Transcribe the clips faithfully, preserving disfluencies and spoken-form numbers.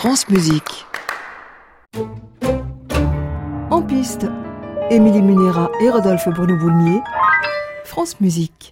France Musique. En piste, Émilie Munera et Rodolphe Bruno-Boulmier. France Musique.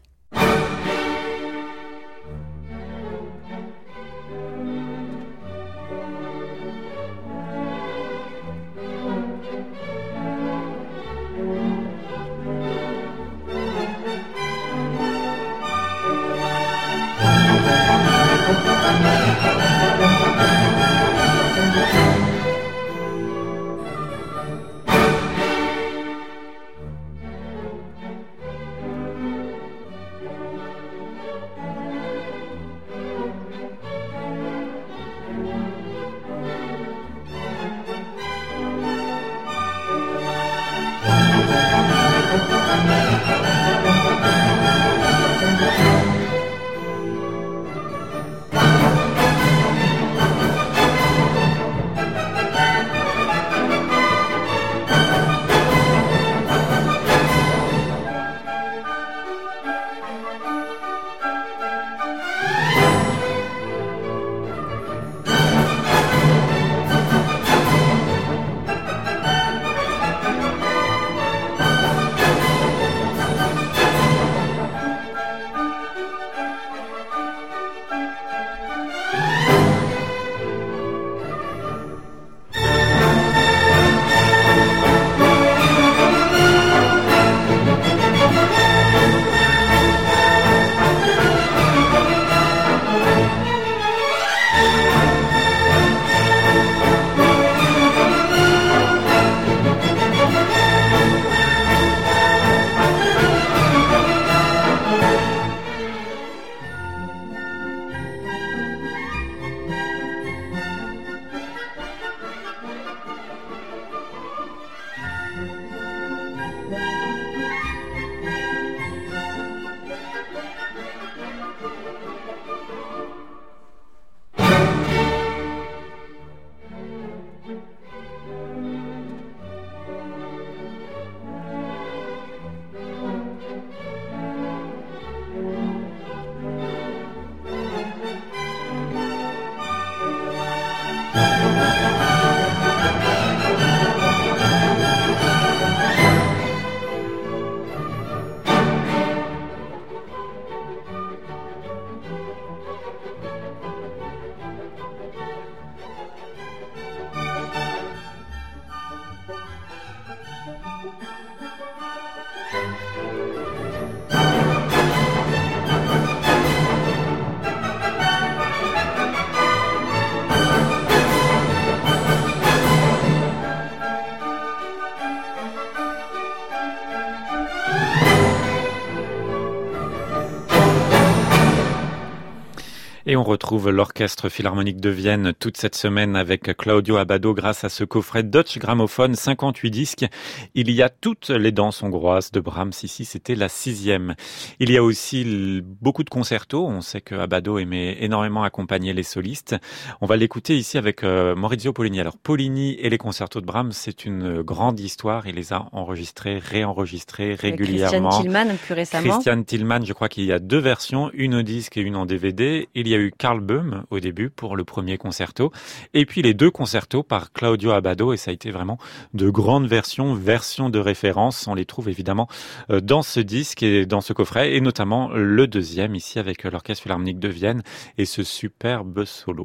Et on retrouve l'Orchestre Philharmonique de Vienne toute cette semaine avec Claudio Abbado grâce à ce coffret Deutsche Grammophon, cinquante-huit disques. Il y a toutes les danses hongroises de Brahms. Ici, c'était la sixième. Il y a aussi beaucoup de concertos. On sait que Abbado aimait énormément accompagner les solistes. On va l'écouter ici avec Maurizio Pollini. Alors, Pollini et les concertos de Brahms, c'est une grande histoire. Il les a enregistrés, réenregistrés régulièrement. Christian Tillman, plus récemment. Christian Tillman, je crois qu'il y a deux versions, une au disque et une en D V D. Il y a eu Karl Böhm au début pour le premier concerto et puis les deux concertos par Claudio Abbado et ça a été vraiment de grandes versions, versions de référence. On les trouve évidemment dans ce disque et dans ce coffret et notamment le deuxième ici avec l'Orchestre Philharmonique de Vienne et ce superbe solo.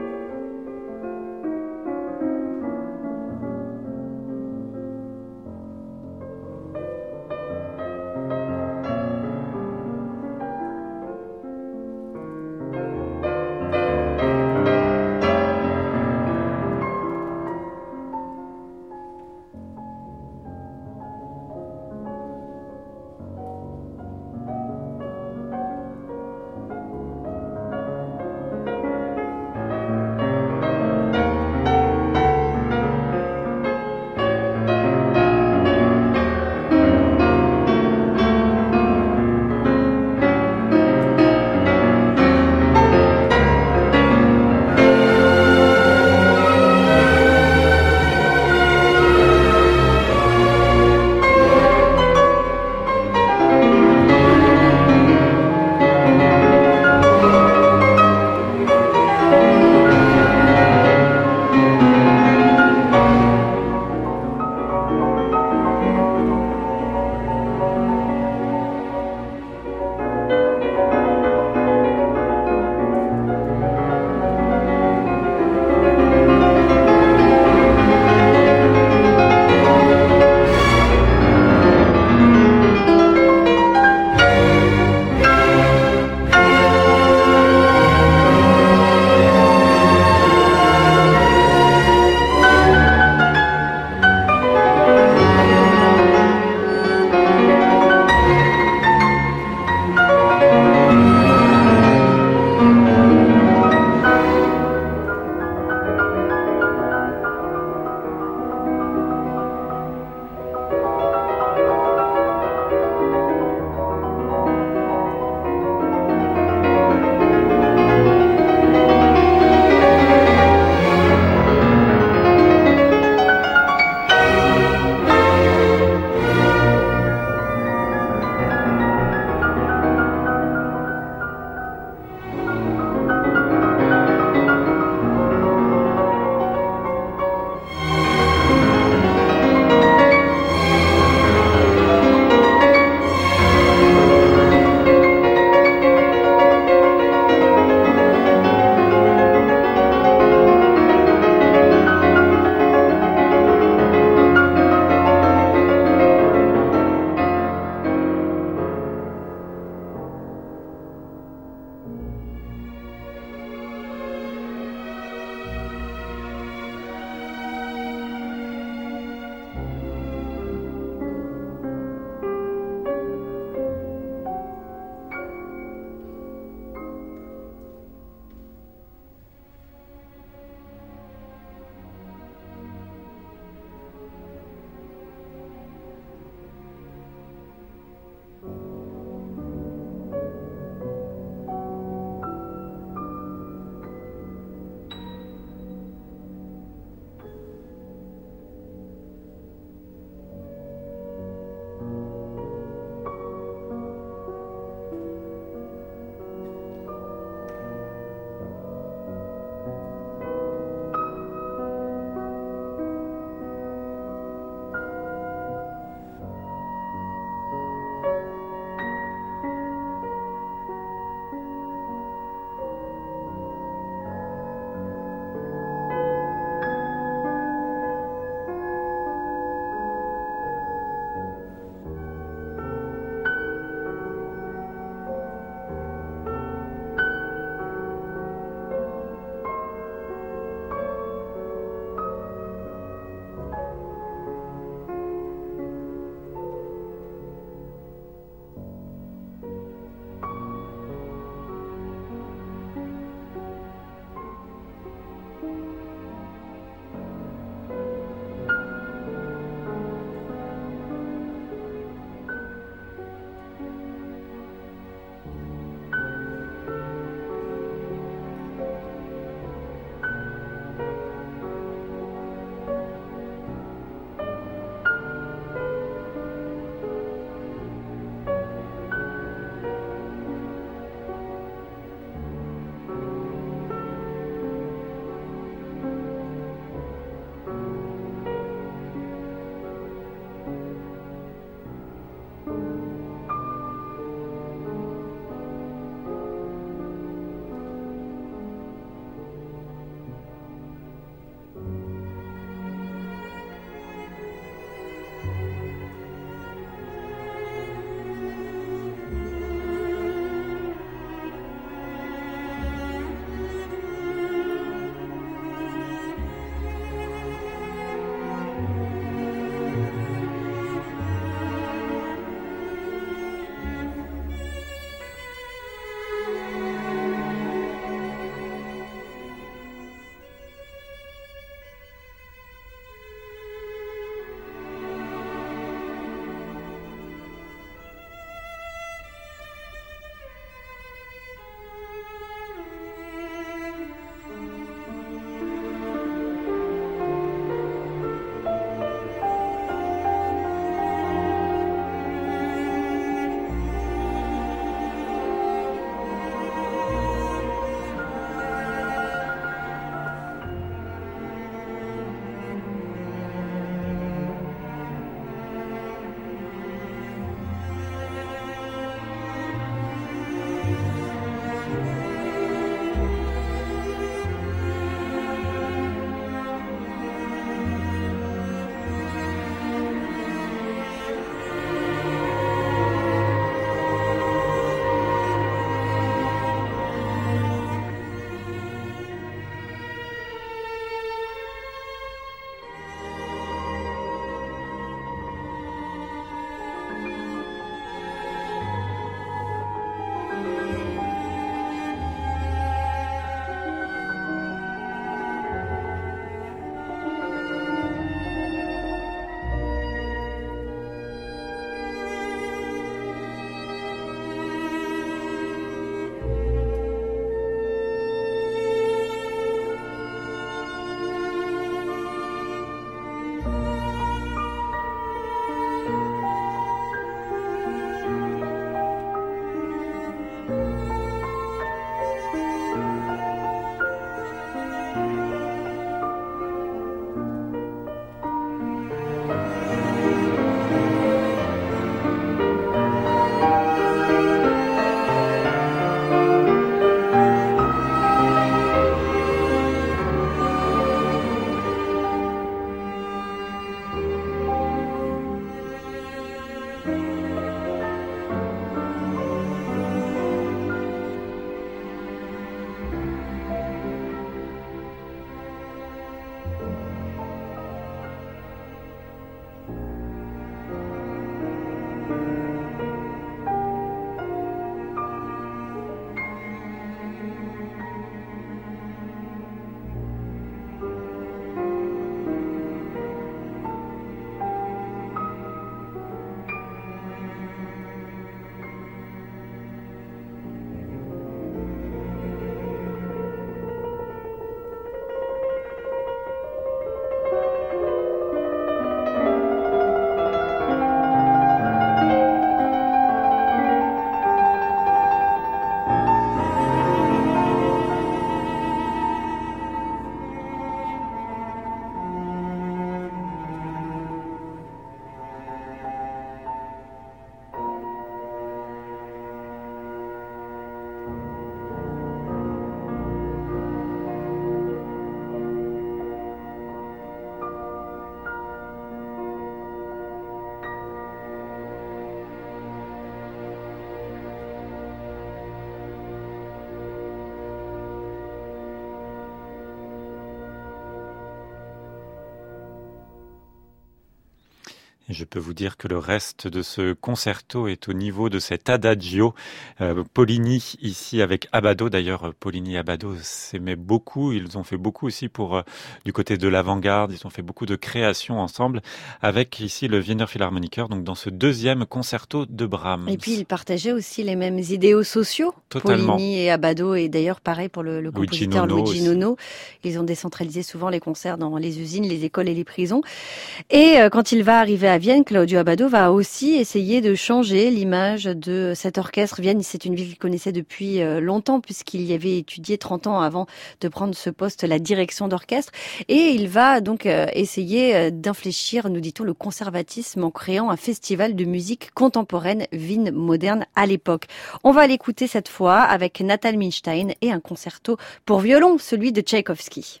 Et je peux vous dire que le reste de ce concerto est au niveau de cet adagio. Euh, Paulini ici avec Abbado. D'ailleurs, Paulini et Abbado s'aimaient beaucoup. Ils ont fait beaucoup aussi pour euh, du côté de l'avant-garde. Ils ont fait beaucoup de créations ensemble avec ici le Wiener Philharmoniker, donc dans ce deuxième concerto de Brahms. Et puis ils partageaient aussi les mêmes idéaux sociaux, Totalement. Paulini et Abbado, et d'ailleurs pareil pour le, le Luigi compositeur Nono Luigi aussi. Nono. Ils ont décentralisé souvent les concerts dans les usines, les écoles et les prisons. Et euh, quand il va arriver à Vienne, Claudio Abbado va aussi essayer de changer l'image de cet orchestre. Vienne, c'est une ville qu'il connaissait depuis euh, longtemps puisqu'il y avait étudié trente ans avant de prendre ce poste, la direction d'orchestre. Et il va donc euh, essayer euh, d'infléchir, nous dit-on, le conservatisme en créant un festival de musique contemporaine Wien moderne à l'époque. On va l'écouter cette fois avec Natal Milstein et un concerto pour violon, celui de Tchaïkovski.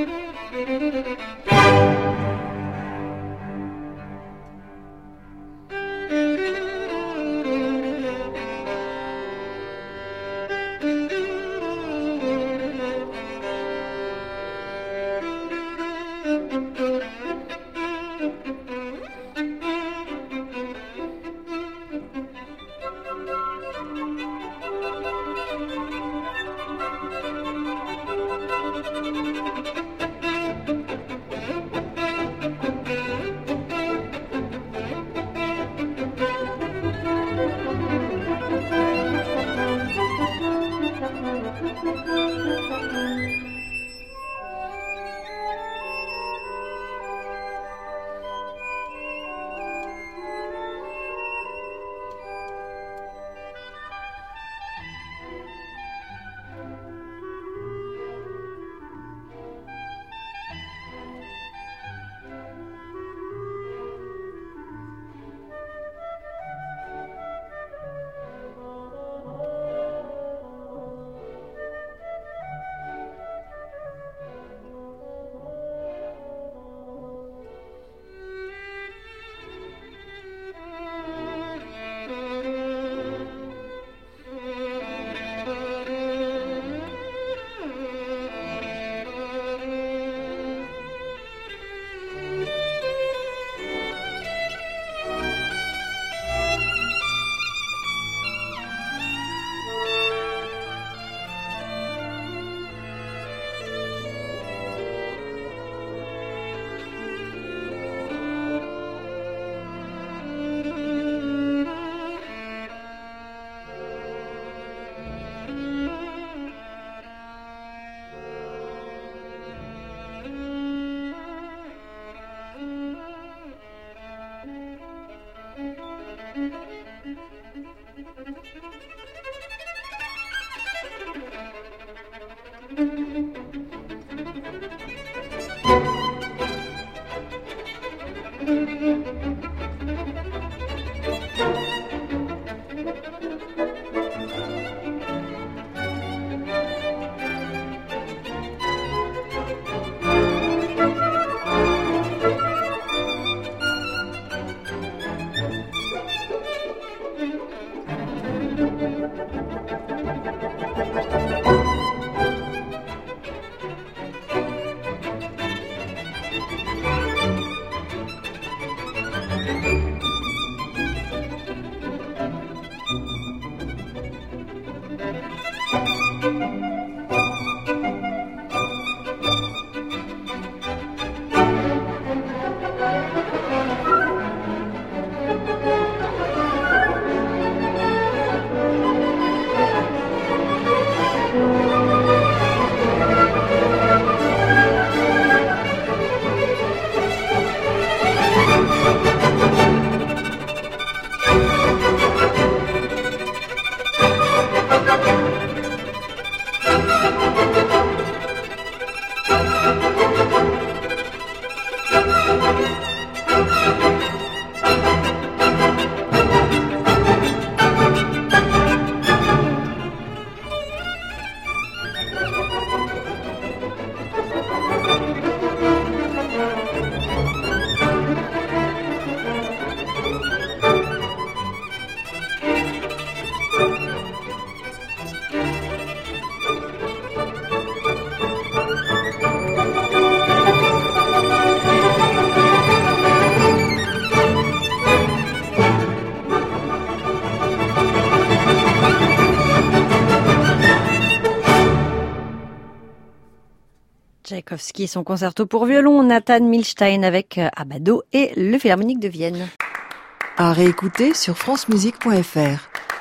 Tchaïkovski et son concerto pour violon, Nathan Milstein avec Abbado et le Philharmonique de Vienne. À réécouter sur francemusique point f r.